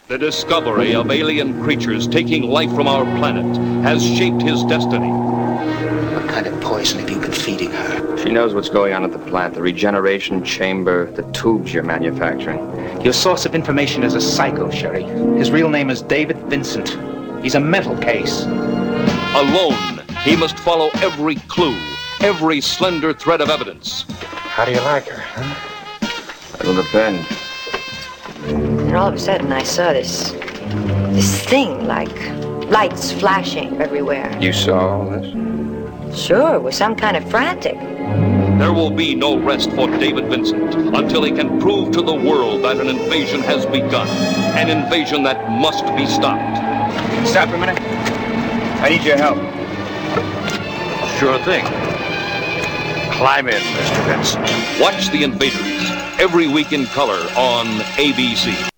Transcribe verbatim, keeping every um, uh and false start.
The discovery of alien creatures taking life from our planet has shaped his destiny. What kind of poison have you been feeding her? She knows what's going on at the plant, the regeneration chamber, the tubes you're manufacturing. Your source of information is a psycho, Sherry. His real name is David Vincent. He's a mental case. Alone, he must follow every clue, every slender thread of evidence. How do you like her, huh? It'll depend. And all of a sudden I saw this, this thing, like lights flashing everywhere. You saw all this? Sure, it was some kind of frantic. There will be no rest for David Vincent until he can prove to the world that an invasion has begun. An invasion that must be stopped. Stop a minute. I need your help. Sure thing. Climb in, Mister Vincent. Watch The Invaders every week in color on A B C.